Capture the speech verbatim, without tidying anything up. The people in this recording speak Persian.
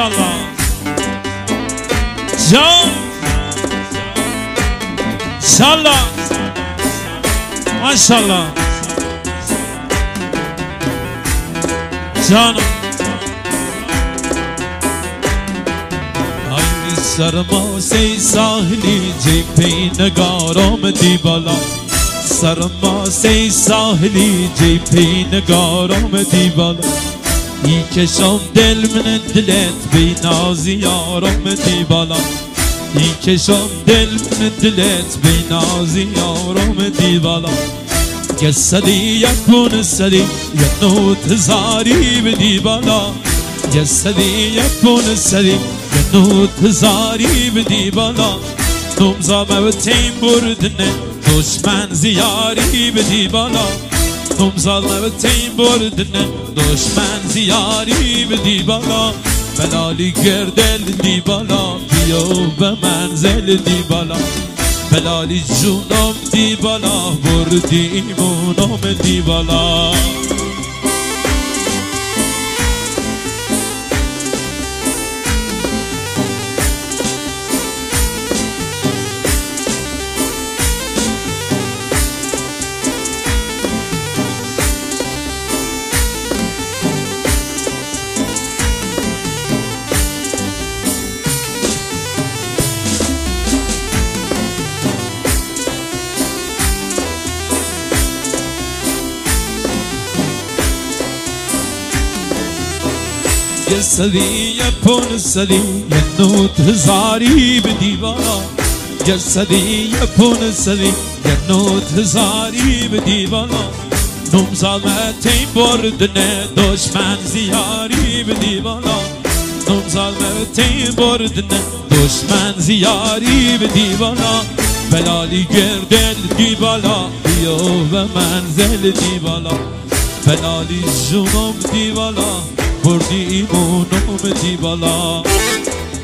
ماشاءالله جان ماشاءالله ماشاءالله جانم آی سرماسه ساحلی جیپی نگارم دی بالا سرماسه ساحلی جیپی نگارم دی بالا ای کشم دل من دلت بی نازی یارم دی بالا ای کشم دل من دلت بی نازی یارم دی بالا جسدی یکون سدی ینوت زاری بدی بالا جسدی یکون سدی ینوت زاری بدی بالا نمزا موتین بردنه دشمن زیاری بدی بالا نمزا موتین بردنه دشمن زیاری بدی بالا بلالی گردل دی بالا بیا به منزل دی بالا بلالی جونم دی بالا بردی ایمونم دی بالا جسدی یپون سدی ینوت هزاری بدی بالا جسدی یپون سدی ینوت هزاری بدی بالا نمزالمتین بردنه دشمن زیاری بدی بالا نمزالمتین بردنه دشمن زیاری بدی بالا بلالی گردل دی بالا بیا به منزل دی بالا بلالی جونم دی بالا بردی ایمونم دی بالا